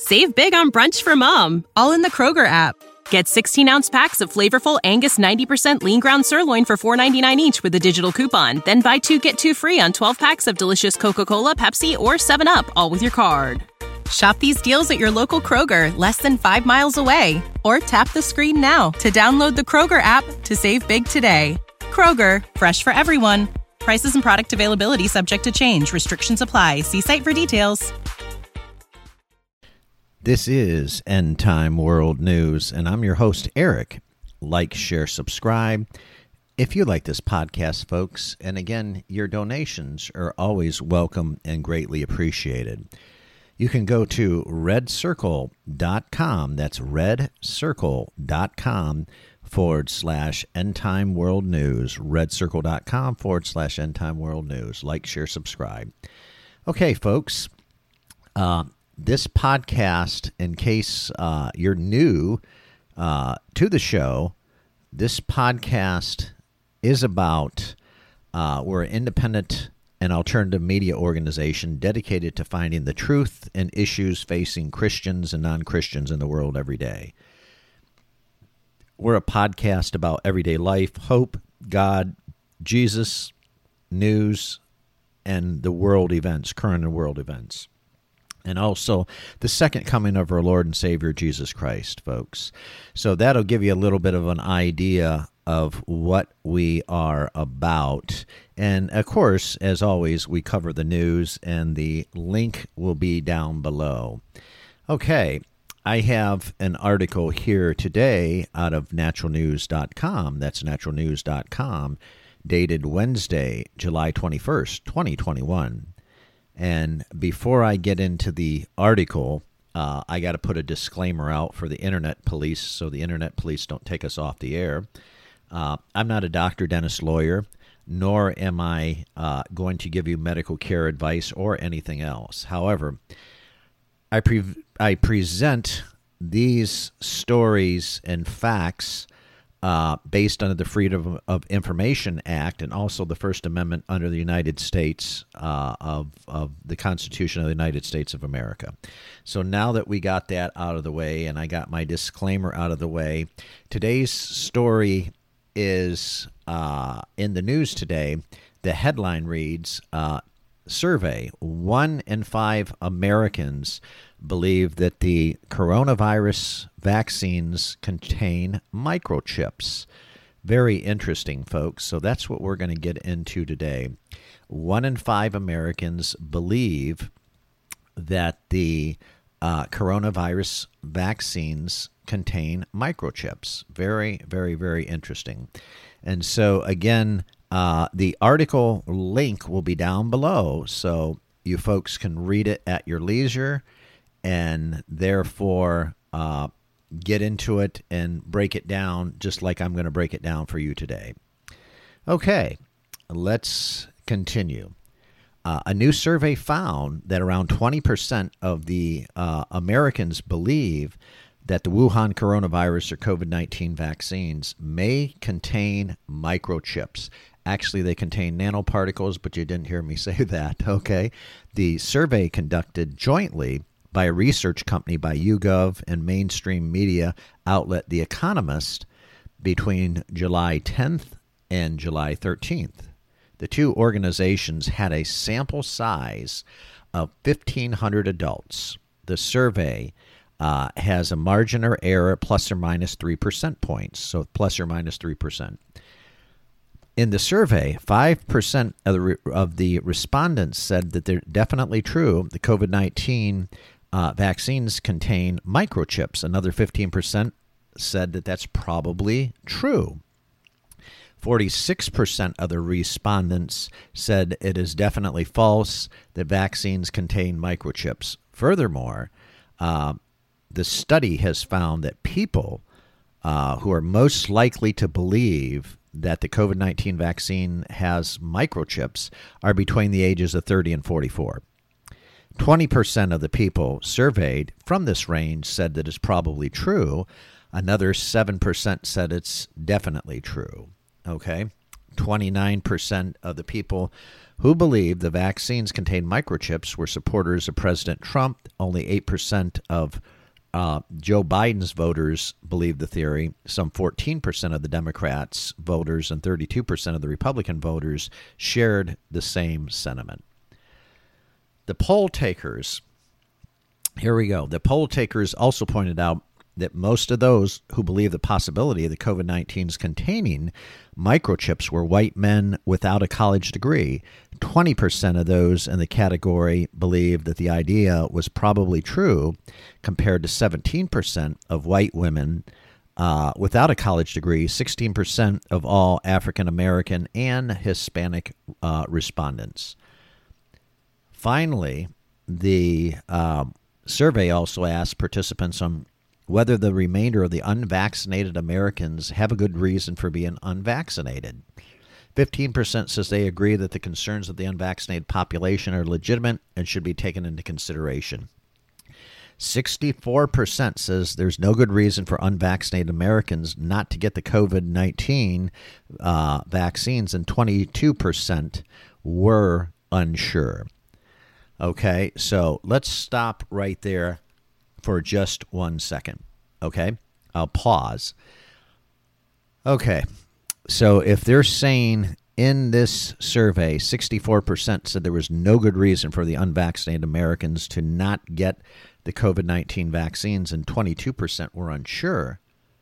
Save big on brunch for mom, all in the Kroger app. Get 16-ounce packs of flavorful Angus 90% lean ground sirloin for $4.99 each with a digital coupon. Then buy 2, get 2 free on 12 packs of delicious Coca-Cola, Pepsi, or 7-Up, all with your card. Shop these deals at your local Kroger, less than 5 miles away. Or tap the screen now to download the Kroger app to save big today. Kroger, fresh for everyone. Prices and product availability subject to change. Restrictions apply. See site for details. This is End Time World News, and I'm your host, Eric. Like, share, subscribe. If you like this podcast, folks, and again, your donations are always welcome and greatly appreciated. You can go to redcircle.com. That's redcircle.com /End Time World News. redcircle.com /End Time World News. Like, share, subscribe. Okay, folks. This podcast, in case you're new to the show, this podcast is about, we're an independent and alternative media organization dedicated to finding the truth and issues facing Christians and non-Christians in the world every day. We're a podcast about everyday life, hope, God, Jesus, news, and the world events, current and world events. And also the second coming of our Lord and Savior, Jesus Christ, folks. So that'll give you a little bit of an idea of what we are about. And, of course, as always, we cover the news, and the link will be down below. Okay, I have an article here today out of naturalnews.com. That's naturalnews.com, dated Wednesday, July 21st, 2021. And before I get into the article, I got to put a disclaimer out for the internet police so the internet police don't take us off the air. I'm not a doctor, dentist, lawyer, nor am I going to give you medical care advice or anything else. However, I present these stories and facts based under the Freedom of Information Act and also the First Amendment under the United States of the Constitution of the United States of America. So now that we got that out of the way and I got my disclaimer out of the way, today's story is in the news today. The headline reads, survey, 1 in 5 Americans believe that the coronavirus vaccines contain microchips. Very interesting, folks. So that's what we're going to get into today. 1 in 5 Americans believe that the coronavirus vaccines contain microchips. Very, very, very interesting. And so, again, the article link will be down below, so you folks can read it at your leisure and therefore get into it and break it down just like I'm going to break it down for you today. Okay, let's continue. A new survey found that around 20% of the Americans believe that the Wuhan coronavirus or COVID-19 vaccines may contain microchips. Actually, they contain nanoparticles, but you didn't hear me say that, okay? The survey conducted jointly by a research company by YouGov and mainstream media outlet The Economist between July 10th and July 13th. The two organizations had a sample size of 1,500 adults. The survey has a margin of error plus or minus 3% points, so plus or minus 3%. In the survey, 5% of the respondents said that they're definitely true. The COVID-19 vaccines contain microchips. Another 15% said that that's probably true. 46% of the respondents said it is definitely false that vaccines contain microchips. Furthermore, the study has found that people who are most likely to believe that the COVID-19 vaccine has microchips are between the ages of 30 and 44. 20% of the people surveyed from this range said that it's probably true. Another 7% said it's definitely true. Okay? 29% of the people who believed the vaccines contained microchips were supporters of President Trump. Only 8% of Joe Biden's voters believed the theory. Some 14% of the Democrats' voters and 32% of the Republican voters shared the same sentiment. The poll takers, here we go. The poll takers also pointed out that most of those who believe the possibility of the COVID-19's containing microchips were white men without a college degree. 20% of those in the category believed that the idea was probably true, compared to 17% of white women without a college degree, 16% of all African American and Hispanic respondents. Finally, the survey also asked participants on whether the remainder of the unvaccinated Americans have a good reason for being unvaccinated. 15% says they agree that the concerns of the unvaccinated population are legitimate and should be taken into consideration. 64% says there's no good reason for unvaccinated Americans not to get the COVID-19 vaccines, and 22% were unsure. Okay, so let's stop right there for just 1 second. Okay, I'll pause. Okay, so if they're saying in this survey, 64% said there was no good reason for the unvaccinated Americans to not get the COVID-19 vaccines and 22% were unsure,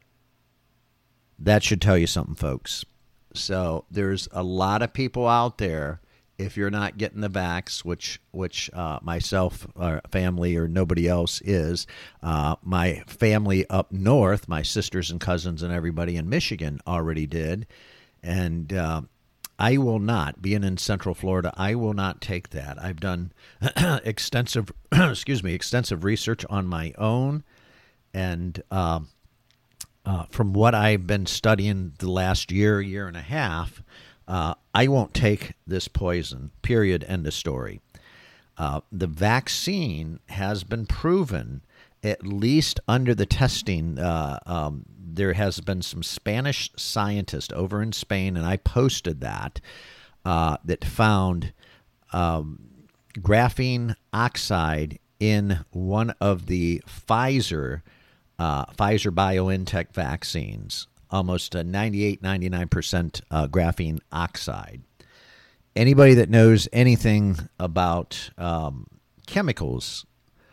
that should tell you something, folks. So there's a lot of people out there, if you're not getting the vax, which myself, or family, or nobody else is, my family up north, my sisters and cousins and everybody in Michigan already did, and I will not, being in Central Florida, I will not take that. I've done extensive research on my own, and from what I've been studying the last year and a half, I won't take this poison, period, end of story. The vaccine has been proven, at least under the testing. There has been some Spanish scientists over in Spain, and I posted that found graphene oxide in one of the Pfizer BioNTech vaccines. Almost 98, 99% graphene oxide. Anybody that knows anything about chemicals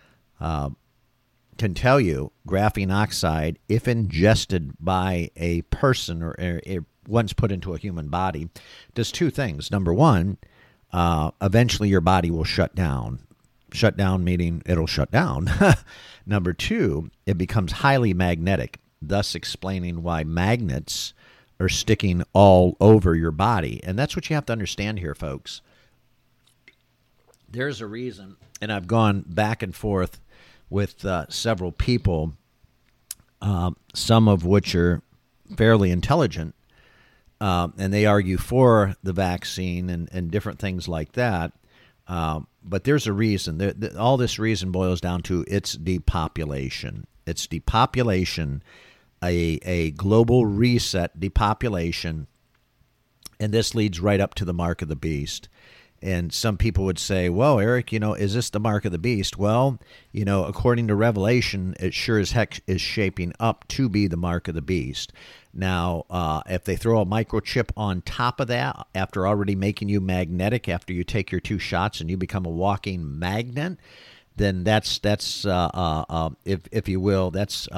can tell you graphene oxide, if ingested by a person or once put into a human body, does two things. Number one, eventually your body will shut down. Shut down meaning it'll shut down. Number two, it becomes highly magnetic, thus explaining why magnets are sticking all over your body. And that's what you have to understand here, folks. There's a reason, and I've gone back and forth with several people, some of which are fairly intelligent, and they argue for the vaccine and different things like that. But there's a reason. All this reason boils down to it's depopulation. It's depopulation, a global reset, depopulation, and this leads right up to the mark of the beast. And some people would say, well, Eric, is this the mark of the beast? Well, according to Revelation, it sure as heck is shaping up to be the mark of the beast. Now, if they throw a microchip on top of that, after already making you magnetic, after you take your 2 shots and you become a walking magnet, then that's if you will, that's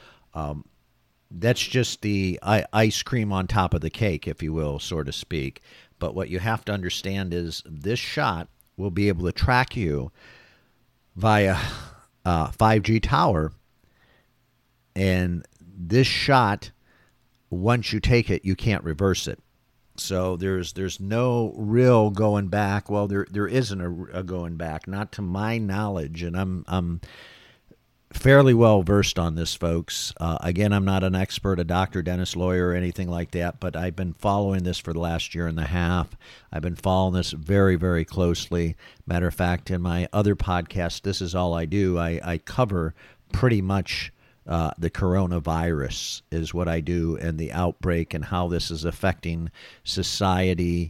just the ice cream on top of the cake, if you will, so to speak. But what you have to understand is this shot will be able to track you via 5G tower, and this shot, once you take it, you can't reverse it. So there's no real going back. Well, there isn't a going back, not to my knowledge, and I'm fairly well versed on this, folks. Again, I'm not an expert, a doctor, dentist, lawyer, or anything like that, but I've been following this for the last year and a half. I've been following this very, very closely. Matter of fact, in my other podcast, This Is All I Do, I cover pretty much the coronavirus is what I do, and the outbreak and how this is affecting societies,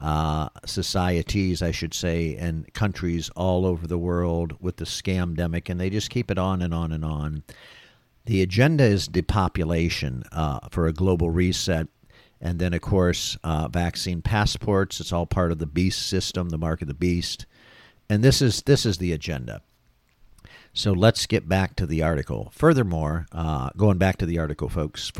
I should say, and countries all over the world with the scamdemic, and they just keep it on and on and on. The agenda is depopulation for a global reset. And then, of course, vaccine passports. It's all part of the beast system, the mark of the beast. And this is the agenda. So let's get back to the article. Furthermore, going back to the article, folks,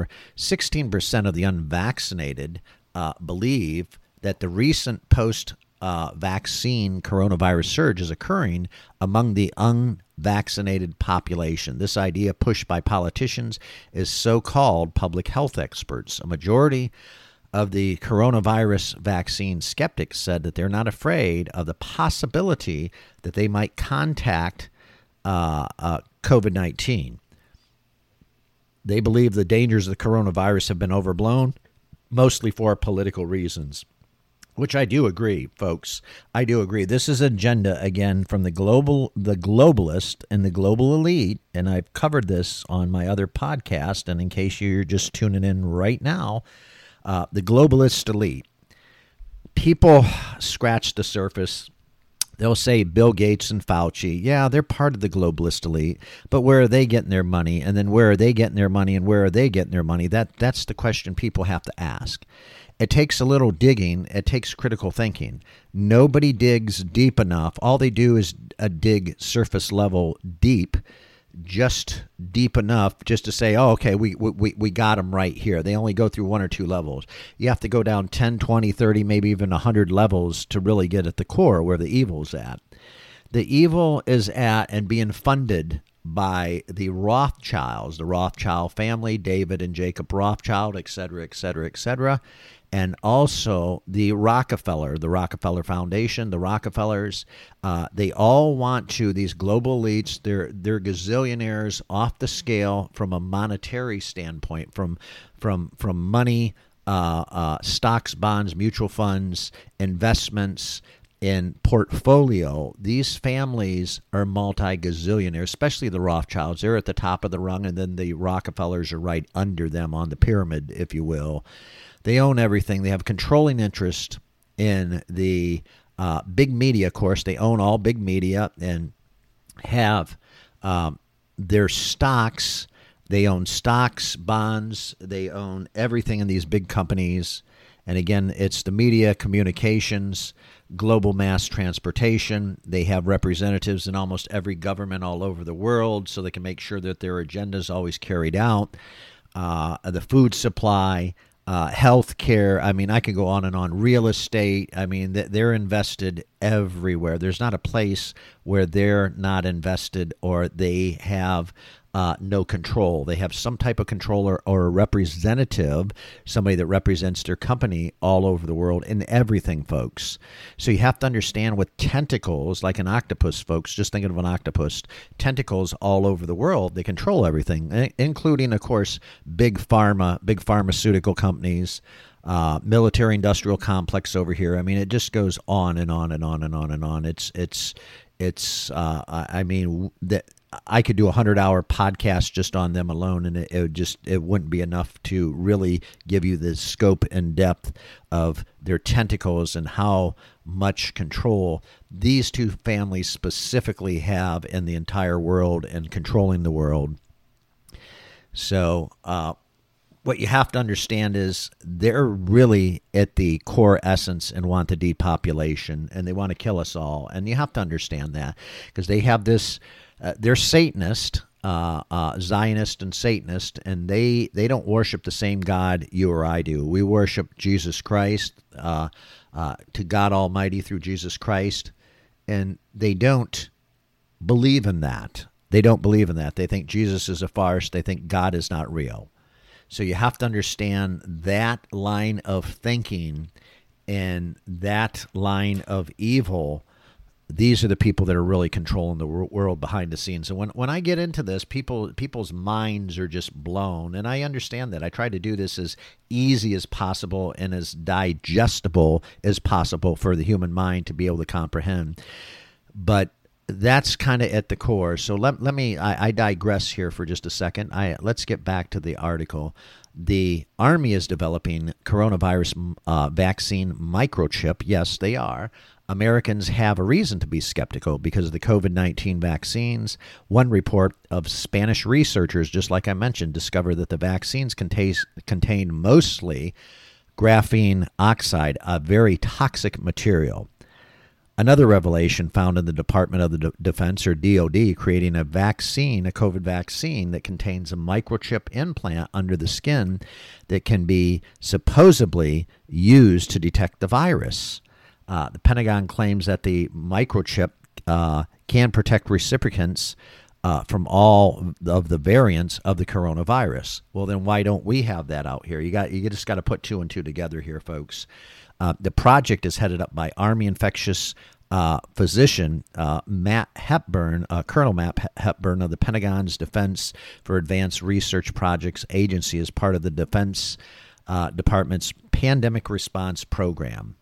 16% of the unvaccinated believe that the recent post-vaccine coronavirus surge is occurring among the unvaccinated population. This idea, pushed by politicians, is so-called public health experts. A majority of the coronavirus vaccine skeptics said that they're not afraid of the possibility that they might contact COVID-19. They believe the dangers of the coronavirus have been overblown, mostly for political reasons. Which I do agree, folks. I do agree. This is agenda, again, from the globalist and the global elite, and I've covered this on my other podcast, and in case you're just tuning in right now, the globalist elite. People scratch the surface. They'll say Bill Gates and Fauci, yeah, they're part of the globalist elite, but where are they getting their money? And then where are they getting their money, and where are they getting their money? That's the question people have to ask. It takes a little digging. It takes critical thinking. Nobody digs deep enough. All they do is dig surface level deep, just deep enough just to say, oh, okay, we got them right here. They only go through 1 or 2 levels. You have to go down 10, 20, 30, maybe even 100 levels to really get at the core where the evil's at. The evil is at and being funded by the Rothschilds, the Rothschild family, David and Jacob Rothschild, et cetera, et cetera, et cetera. And also the Rockefeller Foundation, the Rockefellers, they all want to, these global elites, they're gazillionaires off the scale from a monetary standpoint, from money, stocks, bonds, mutual funds, investments, in portfolio. These families are multi-gazillionaires, especially the Rothschilds. They're at the top of the rung, and then the Rockefellers are right under them on the pyramid, if you will. They own everything. They have controlling interest in the big media, of course. They own all big media and have their stocks. They own stocks, bonds. They own everything in these big companies. And again, it's the media, communications, global mass transportation. They have representatives in almost every government all over the world so they can make sure that their agenda is always carried out. The food supply, health care. I mean, I could go on and on. Real estate. I mean, they're invested everywhere. There's not a place where they're not invested or they have no control. They have some type of controller or a representative, somebody that represents their company all over the world in everything, folks. So you have to understand with tentacles, like an octopus, folks, just thinking of an octopus, tentacles all over the world, they control everything, including, of course, big pharmaceutical companies, military industrial complex over here. I mean, it just goes on and on and on and on and on. I mean, I could do a 100-hour podcast just on them alone, and it wouldn't be enough to really give you the scope and depth of their tentacles and how much control these two families specifically have in the entire world and controlling the world. So what you have to understand is they're really at the core essence and want the depopulation, and they want to kill us all. And you have to understand that because they have this. They're Satanist, Zionist and Satanist, and they don't worship the same God you or I do. We worship Jesus Christ, to God Almighty through Jesus Christ, and they don't believe in that. They don't believe in that. They think Jesus is a farce. They think God is not real. So you have to understand that line of thinking and that line of evil. These are the people that are really controlling the world behind the scenes. And when I get into this, people's minds are just blown. And I understand that. I try to do this as easy as possible and as digestible as possible for the human mind to be able to comprehend. But that's kind of at the core. So let me, I digress here for just a second. Let's get back to the article. The Army is developing coronavirus vaccine microchip. Yes, they are. Americans have a reason to be skeptical because of the COVID-19 vaccines. One report of Spanish researchers, just like I mentioned, discovered that the vaccines contain mostly graphene oxide, a very toxic material. Another revelation found in the Department of the Defense, or DOD, creating a vaccine, a COVID vaccine that contains a microchip implant under the skin that can be supposedly used to detect the virus. The Pentagon claims that the microchip can protect recipients from all of the variants of the coronavirus. Well, then why don't we have that out here? You just got to put two and two together here, folks. The project is headed up by Army infectious physician Matt Hepburn, Colonel Matt Hepburn of the Pentagon's Defense for Advanced Research Projects Agency as part of the Defense Department's Pandemic Response Program.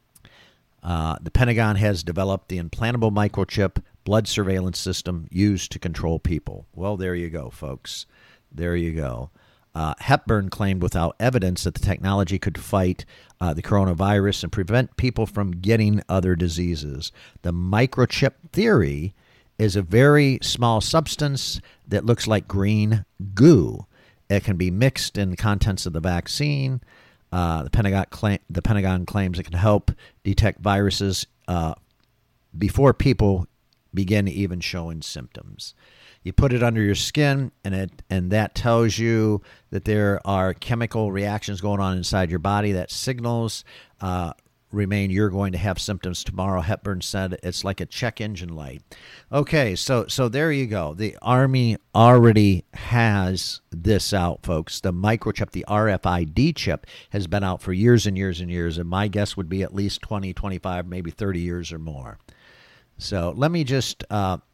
The Pentagon has developed the implantable microchip blood surveillance system used to control people. Well, there you go, folks. There you go. Hepburn claimed without evidence that the technology could fight the coronavirus and prevent people from getting other diseases. The microchip theory is a very small substance that looks like green goo. It can be mixed in the contents of the vaccine. The Pentagon claims it can help detect viruses before people begin even showing symptoms. You put it under your skin, and that tells you that there are chemical reactions going on inside your body. That signals remain you're going to have symptoms tomorrow. Hepburn said it's like a check engine light. Okay, so there you go. The Army already has this out, folks. The microchip, the RFID chip, has been out for years and years and years, and my guess would be at least 20, 25, maybe 30 years or more. So let me just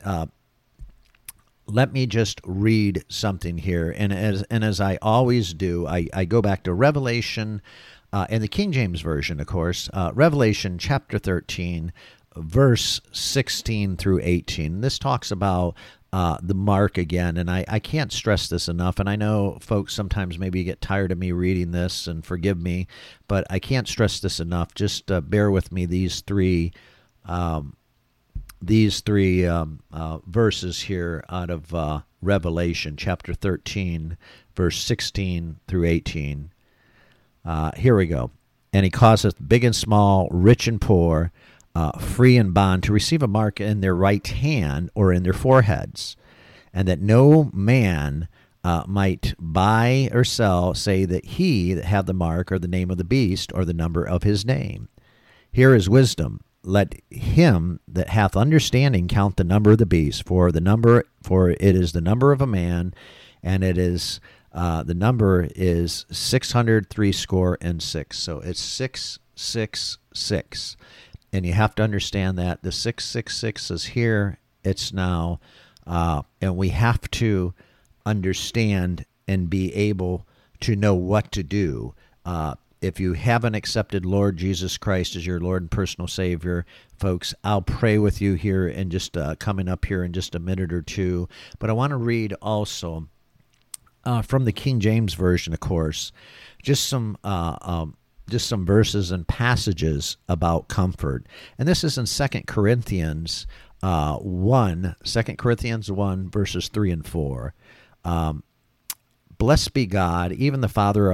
read something here, and as I always do, I go back to Revelation, in the King James Version, of course, Revelation chapter 13, verse 16 through 18. This talks about the mark again, and I can't stress this enough, and I know folks sometimes maybe get tired of me reading this, and forgive me, but I can't stress this enough. Just bear with me these three verses here out of Revelation chapter 13, verse 16 through 18. Here we go. And he causeth big and small, rich and poor, free and bond, to receive a mark in their right hand or in their foreheads, and that no man might buy or sell, say that he that had the mark or the name of the beast or the number of his name. Here is wisdom. Let him that hath understanding count the number of the beast, for it is the number of a man, and it is the number is 666. So it's 666, and you have to understand that the 666 is here. It's now, and we have to understand and be able to know what to do. If you haven't accepted Lord Jesus Christ as your Lord and personal Savior, folks, I'll pray with you here in just coming up here in just a minute or two. But I want to read also from the King James Version, of course, just some verses and passages about comfort. And this is in 2 Corinthians 1, verses 3 and 4. Blessed be God, even the Father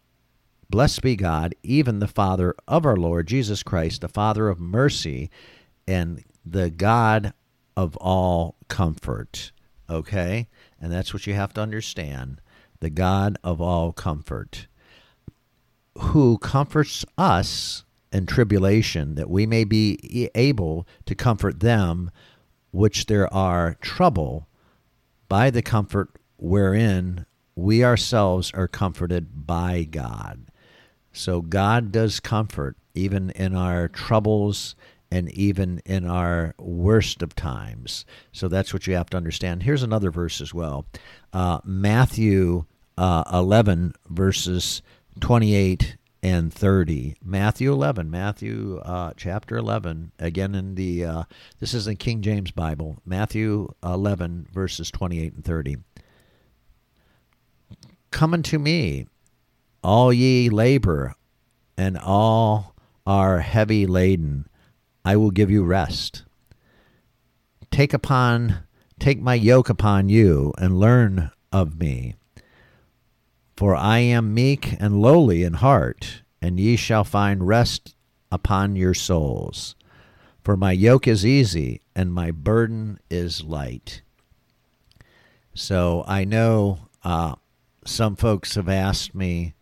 of our Lord Jesus Christ, the Father of mercy, and the God of all comfort. Okay? And that's what you have to understand. The God of all comfort, who comforts us in tribulation, that we may be able to comfort them which there are trouble, by the comfort wherein we ourselves are comforted by God. So God does comfort even in our troubles and even in our worst of times. So that's what you have to understand. Here's another verse as well. Matthew 11, verses 28 and 30. Matthew 11, chapter 11, again in the, this is in King James Bible, Matthew 11, verses 28 and 30. Come unto me, all ye labor, and all are heavy laden, I will give you rest. Take my yoke upon you, and learn of me. For I am meek and lowly in heart, and ye shall find rest upon your souls. For my yoke is easy, and my burden is light. So I know some folks have asked me,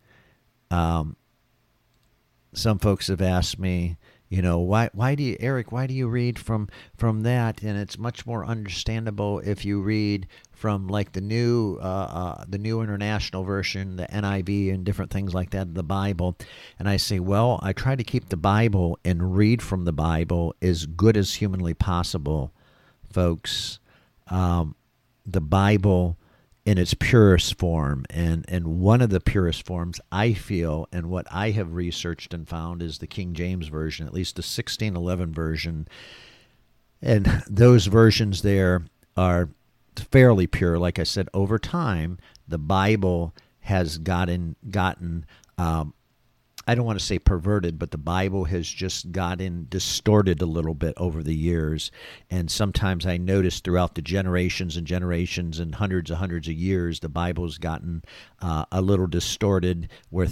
you know, why do you, Eric, why do you read from that? And it's much more understandable if you read from like the new international version, the NIV, and different things like that, the Bible. And I say, well, I try to keep the Bible and read from the Bible as good as humanly possible, folks. The Bible in its purest form, and one of the purest forms, I feel, and what I have researched and found, is the King James Version, at least the 1611 version. And those versions there are fairly pure. Like I said, over time, the Bible has gotten I don't want to say perverted, but the Bible has just gotten distorted a little bit over the years. And sometimes I notice throughout the generations and generations and hundreds of years, the Bible's gotten a little distorted, where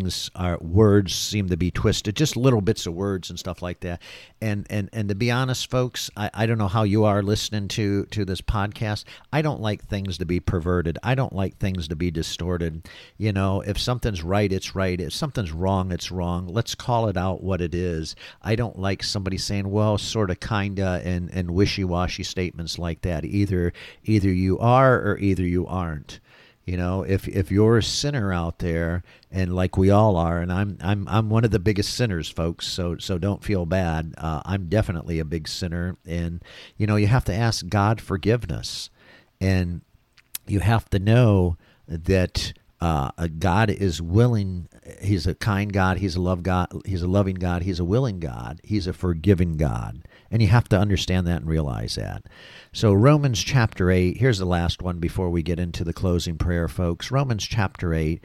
words seem to be twisted, just little bits of words and stuff like that. And to be honest, folks, I don't know how you are listening to this podcast. I don't like things to be perverted. I don't like things to be distorted. You know, if something's right, it's right. If something's wrong, it's wrong. Let's call it out what it is. I don't like somebody saying, well, sort of, kinda, and wishy-washy statements like that. Either you are or either you aren't. You know, if you're a sinner out there, and like we all are, and I'm one of the biggest sinners, folks, so don't feel bad. I'm definitely a big sinner, and you know, you have to ask God forgiveness, and you have to know that God is willing. He's a kind God. He's a love God. He's a loving God. He's a willing God. He's a forgiving God. And you have to understand that and realize that. So Romans chapter 8, here's the last one before we get into the closing prayer, folks. Romans chapter 8,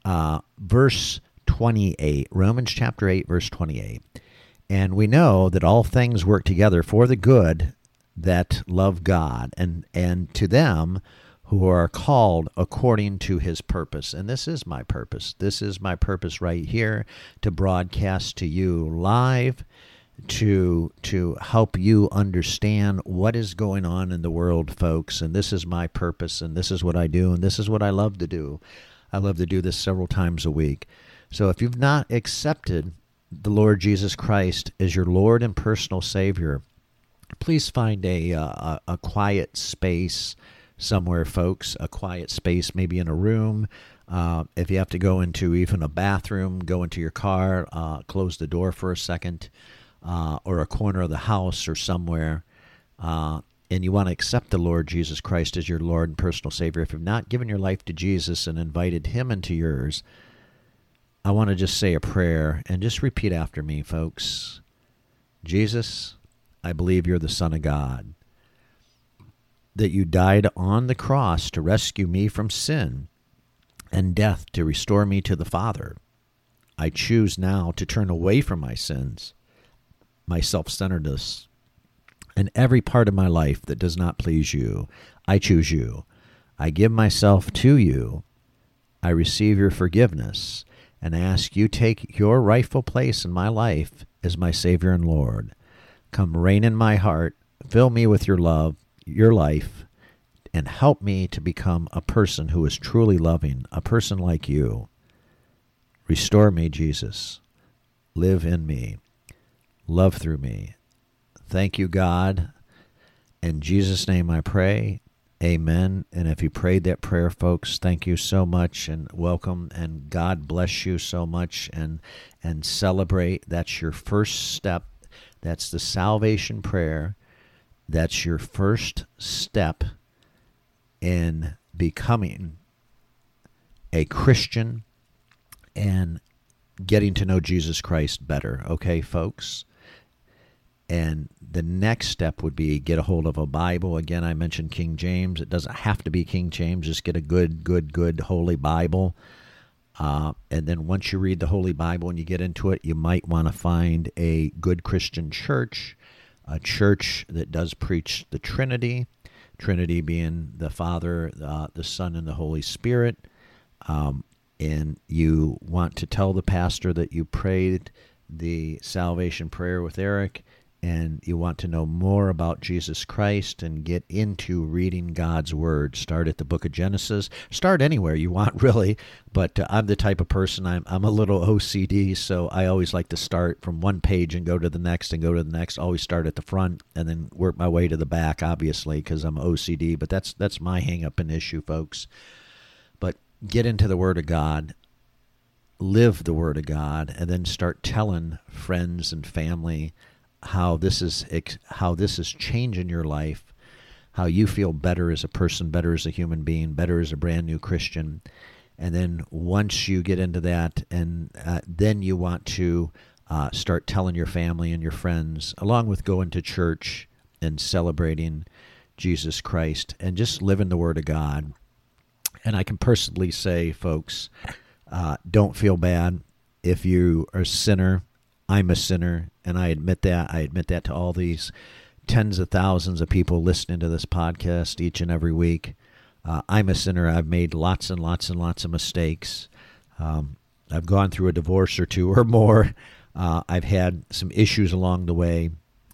verse 28. Romans chapter 8, verse 28. And we know that all things work together for the good that love God, and to them who are called according to his purpose. And this is my purpose. This is my purpose right here, to broadcast to you live, to help you understand what is going on in the world, folks. And this is my purpose, and this is what I do, and this is what I love to do. I love to do this several times a week. So if you've not accepted the Lord Jesus Christ as your Lord and personal Savior, please find a quiet space somewhere, folks, a quiet space, maybe in a room. If you have to go into even a bathroom, go into your car, close the door for a second, or a corner of the house or somewhere, and you want to accept the Lord Jesus Christ as your Lord and personal Savior. If you've not given your life to Jesus and invited him into yours, I want to just say a prayer and just repeat after me, folks. Jesus, I believe you're the Son of God, that you died on the cross to rescue me from sin and death, to restore me to the Father. I choose now to turn away from my sins, my self-centeredness, and every part of my life that does not please you. I choose you. I give myself to you. I receive your forgiveness and ask you take your rightful place in my life as my Savior and Lord. Come reign in my heart, fill me with your love, your life, and help me to become a person who is truly loving, a person like you. Restore me, Jesus. Live in me. Love through me. Thank you, God. In Jesus' name I pray. Amen. And if you prayed that prayer, folks, thank you so much and welcome, and God bless you so much, and celebrate. That's your first step. That's the salvation prayer. That's your first step in becoming a Christian and getting to know Jesus Christ better. Okay, folks? And the next step would be get a hold of a Bible. Again, I mentioned King James. It doesn't have to be King James. Just get a good Holy Bible. And then once you read the Holy Bible and you get into it, you might want to find a good Christian church, a church that does preach the Trinity, Trinity being the Father, the Son, and the Holy Spirit. And you want to tell the pastor that you prayed the salvation prayer with Eric, and you want to know more about Jesus Christ and get into reading God's Word. Start at the book of Genesis. Start anywhere you want, really. But I'm the type of person, I'm a little OCD, so I always like to start from one page and go to the next and go to the next. Always start at the front and then work my way to the back, obviously, because I'm OCD. But that's my hang-up and issue, folks. But get into the Word of God. Live the Word of God, and then start telling friends and family how this is changing your life, how you feel better as a person, better as a human being, better as a brand new Christian. And then once you get into that, and then you want to start telling your family and your friends, along with going to church and celebrating Jesus Christ and just living the Word of God. And I can personally say, folks, don't feel bad if you are a sinner. I'm a sinner, and I admit that. I admit that to all these tens of thousands of people listening to this podcast each and every week. I'm a sinner. I've made lots and lots and lots of mistakes. I've gone through a divorce or two or more. I've had some issues along the way,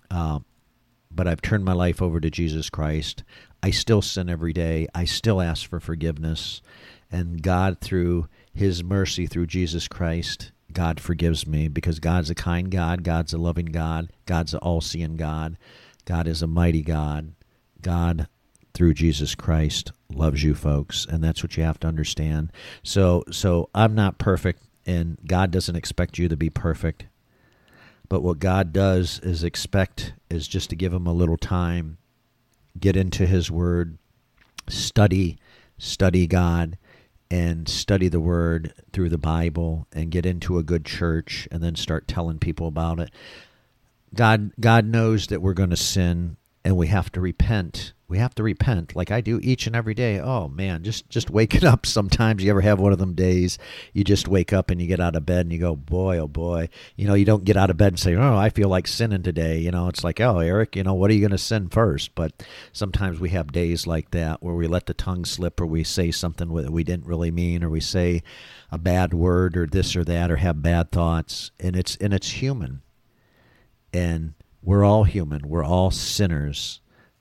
but I've turned my life over to Jesus Christ. I still sin every day. I still ask for forgiveness, and God, through His mercy, through Jesus Christ, God forgives me, because God's a kind God, God's a loving God, God's an all-seeing God, God is a mighty God. God, through Jesus Christ, loves you, folks, and that's what you have to understand. So I'm not perfect, and God doesn't expect you to be perfect, but what God does is expect is just to give Him a little time, get into His Word, study God, and study the Word through the Bible, and get into a good church, and then start telling people about it. God knows that we're going to sin, and we have to repent. We have to repent like I do each and every day. Oh, man, just waking up sometimes. You ever have one of them days you just wake up and you get out of bed and you go, boy, oh, boy. You don't get out of bed and say, oh, I feel like sinning today. It's like, oh, Eric, what are you going to sin first? But sometimes we have days like that where we let the tongue slip, or we say something that we didn't really mean, or we say a bad word or this or that, or have bad thoughts. And it's human. And we're all human. We're all sinners.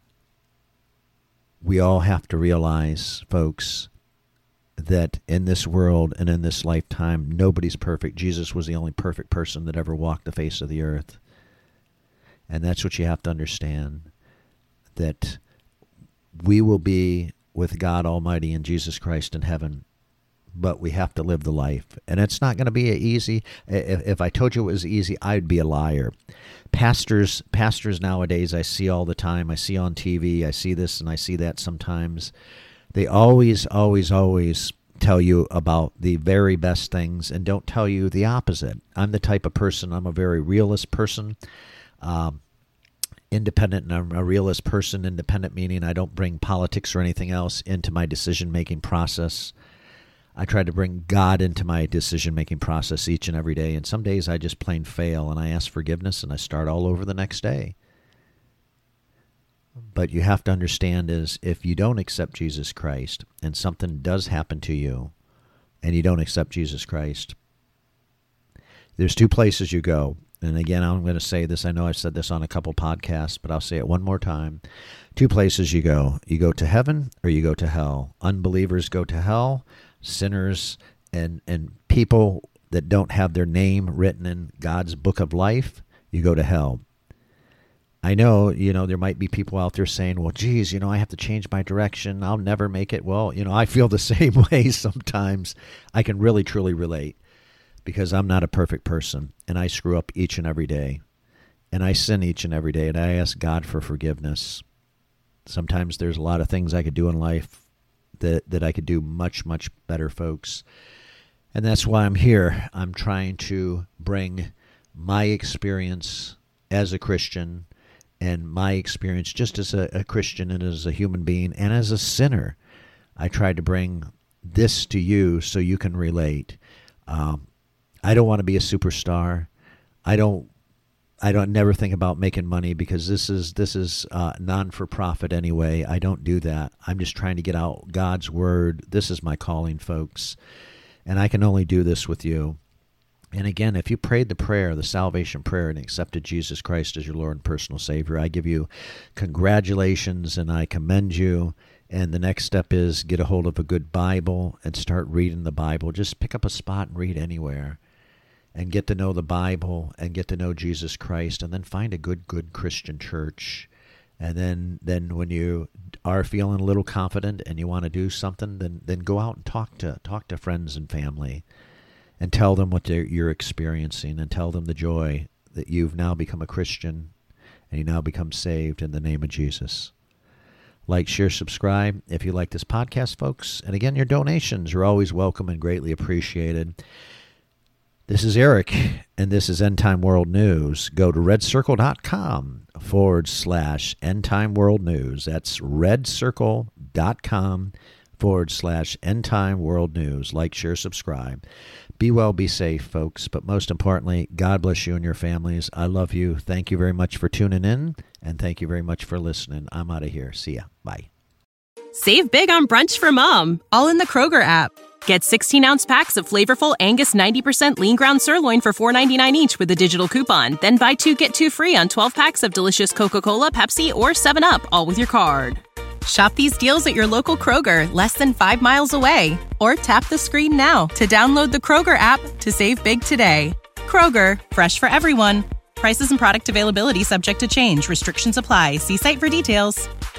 We all have to realize, folks, that in this world and in this lifetime, nobody's perfect. Jesus was the only perfect person that ever walked the face of the earth. And that's what you have to understand, that we will be with God Almighty and Jesus Christ in heaven, but we have to live the life. And it's not going to be easy. If I told you it was easy, I'd be a liar. Pastors nowadays, I see all the time. I see on TV, I see this and I see that sometimes. They always tell you about the very best things and don't tell you the opposite. I'm the type of person, I'm a very realist person. Independent, and I'm a realist person. Independent meaning I don't bring politics or anything else into my decision-making process. I try to bring God into my decision-making process each and every day, and some days I just plain fail, and I ask forgiveness, and I start all over the next day. But you have to understand is, if you don't accept Jesus Christ, and something does happen to you, and you don't accept Jesus Christ, there's two places you go. And again, I'm going to say this. I know I've said this on a couple podcasts, but I'll say it one more time. Two places you go. You go to heaven or you go to hell. Unbelievers go to hell. Sinners and people that don't have their name written in God's book of life, you go to hell. I know, there might be people out there saying, well, geez, I have to change my direction. I'll never make it. Well, I feel the same way sometimes. I can really, truly relate, because I'm not a perfect person, and I screw up each and every day, and I sin each and every day, and I ask God for forgiveness. Sometimes there's a lot of things I could do in life that I could do much, much better, folks. And that's why I'm here. I'm trying to bring my experience as a Christian and my experience just as a Christian and as a human being and as a sinner. I tried to bring this to you so you can relate. I don't want to be a superstar. I don't never think about making money because this is non-for-profit anyway. I don't do that. I'm just trying to get out God's word. This is my calling, folks. And I can only do this with you. And again, if you prayed the prayer, the salvation prayer, and accepted Jesus Christ as your Lord and personal Savior, I give you congratulations and I commend you. And the next step is get a hold of a good Bible and start reading the Bible. Just pick up a spot and read anywhere and get to know the Bible and get to know Jesus Christ, and then find a good Christian church. And then when you are feeling a little confident and you want to do something, then go out and talk to friends and family and tell them what you're experiencing and tell them the joy that you've now become a Christian and you now become saved in the name of Jesus. Like, share, subscribe if you like this podcast, folks. And again, your donations are always welcome and greatly appreciated. This is Eric, and this is End Time World News. Go to redcircle.com/End Time World News. That's redcircle.com/End Time World News. Like, share, subscribe. Be well, be safe, folks. But most importantly, God bless you and your families. I love you. Thank you very much for tuning in, and thank you very much for listening. I'm out of here. See ya. Bye. Save big on brunch for mom, all in the Kroger app. Get 16-ounce packs of flavorful Angus 90% lean ground sirloin for $4.99 each with a digital coupon. Then buy 2, get 2 free on 12 packs of delicious Coca-Cola, Pepsi, or 7-Up, all with your card. Shop these deals at your local Kroger, less than 5 miles away. Or tap the screen now to download the Kroger app to save big today. Kroger, fresh for everyone. Prices and product availability subject to change. Restrictions apply. See site for details.